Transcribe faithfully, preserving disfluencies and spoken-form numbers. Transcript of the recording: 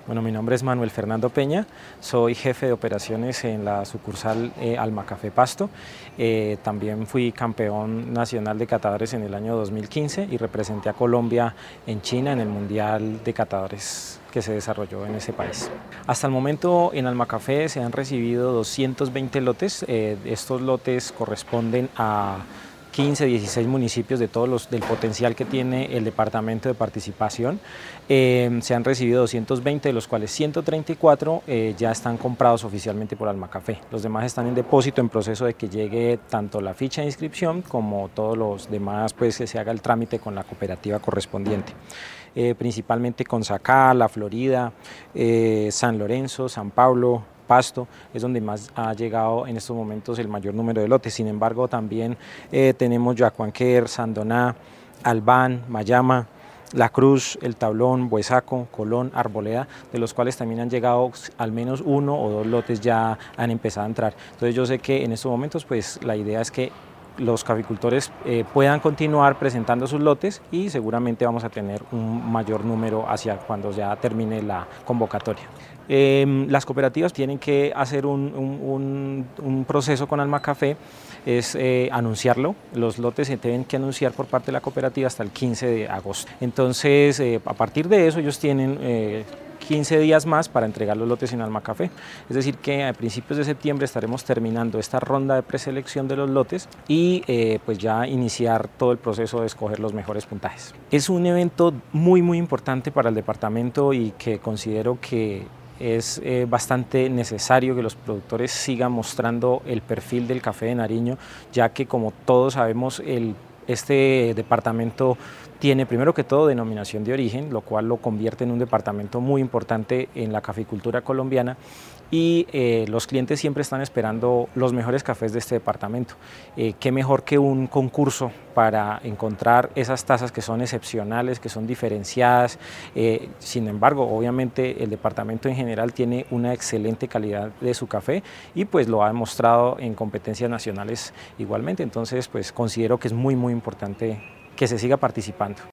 Bueno, mi nombre es Manuel Fernando Peña, soy jefe de operaciones en la sucursal eh, Almacafé Pasto. Eh, también fui campeón nacional de catadores en el año dos mil quince y representé a Colombia en China en el Mundial de Catadores que se desarrolló en ese país. Hasta el momento en Almacafé se han recibido doscientos veinte lotes. Eh, estos lotes corresponden a quince, dieciséis municipios de todos los, del potencial que tiene el departamento de participación. Eh, se han recibido doscientos veinte, de los cuales ciento treinta y cuatro eh, ya están comprados oficialmente por Almacafé. Los demás están en depósito en proceso de que llegue tanto la ficha de inscripción como todos los demás, pues que se haga el trámite con la cooperativa correspondiente. Eh, principalmente con Sacá, La Florida, eh, San Lorenzo, San Pablo, Pasto, es donde más ha llegado en estos momentos el mayor número de lotes. Sin embargo, también eh, tenemos Yacuanquer, Sandoná, Albán, Mayama, La Cruz, El Tablón, Buesaco, Colón, Arboleda, de los cuales también han llegado al menos uno o dos lotes ya han empezado a entrar. Entonces yo sé que en estos momentos pues la idea es que los caficultores eh, puedan continuar presentando sus lotes y seguramente vamos a tener un mayor número hacia cuando ya termine la convocatoria. Eh, las cooperativas tienen que hacer un, un, un, un proceso con Almacafé, es eh, anunciarlo. Los lotes se tienen que anunciar por parte de la cooperativa hasta el quince de agosto. Entonces, eh, a partir de eso ellos tienen eh, quince días más para entregar los lotes en Almacafé. Es decir que a principios de septiembre estaremos terminando esta ronda de preselección de los lotes y eh, pues ya iniciar todo el proceso de escoger los mejores puntajes. Es un evento muy muy importante para el departamento y que considero que es eh, bastante necesario que los productores sigan mostrando el perfil del café de Nariño, ya que como todos sabemos el Este departamento tiene primero que todo denominación de origen, lo cual lo convierte en un departamento muy importante en la caficultura colombiana y eh, los clientes siempre están esperando los mejores cafés de este departamento. Eh, qué mejor que un concurso para encontrar esas tazas que son excepcionales, que son diferenciadas. Eh, sin embargo, obviamente el departamento en general tiene una excelente calidad de su café y pues lo ha demostrado en competencias nacionales igualmente. Entonces pues considero que es muy muy importante que se siga participando.